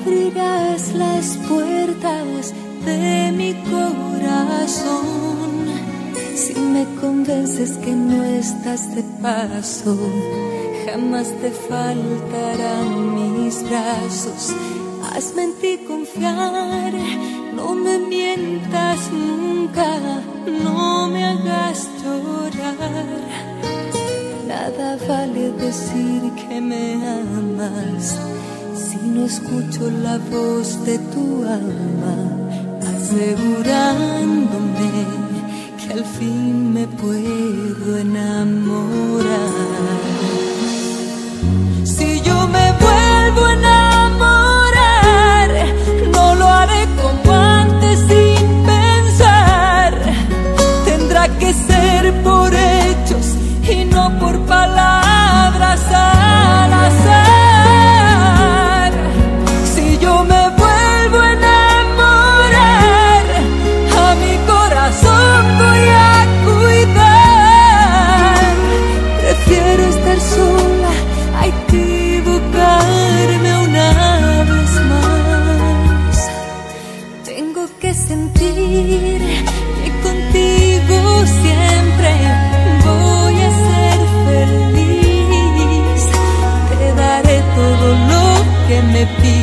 abrirás las puertas de mi corazón. Si me convences que no estás de paso, jamás te faltarán mis brazos. Hazme en ti confiar, no me mientas nunca, no me hagas llorar. Nada vale decir que me amas si no escucho la voz de tu alma, asegurándome que al fin me puedo enamorar. Si yo me vuelvo a enamorar, no lo haré como antes sin pensar. Tendrá que ser por hechos y no por palabras al azar. Si yo me vuelvo a enamorar, a mi corazón voy a cuidar. Prefiero estar sola a equivocarme una vez más. Tengo que sentir que contigo siempre voy a ser feliz. Te daré todo lo que me pides.